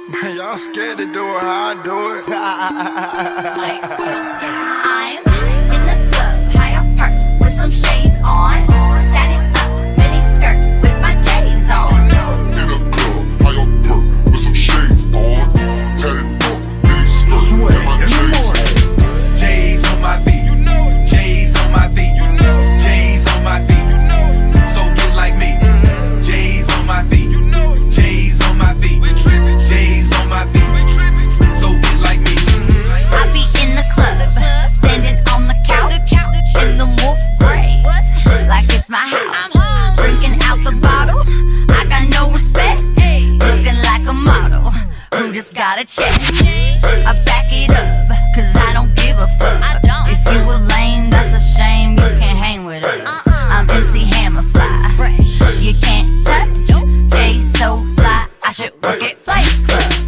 Man, y'all scared to do it how I do it. I'm in the club, high up perk, with some shades on. Tatted up, mini skirt, with my J's on. In the club, high up perk, with some shades on. Tatted up, mini skirt, with my J's on. J's on my feet, J's on my feet, J's on my feet. So get like me. J's on my feet, J's on my feet, J's on my feet. So get like me. I be in the club, standing on the couch, in the wolf gray, like it's my house. Drinking out the bottle, I got no respect. Looking like a model, who just got a check. I back it up, cause I don't give a fuck. If you were lame, that's a shame, you can't hang with us. I'm MC Hammerfly, you can't touch. Jay so fly, I should work at Flight Club.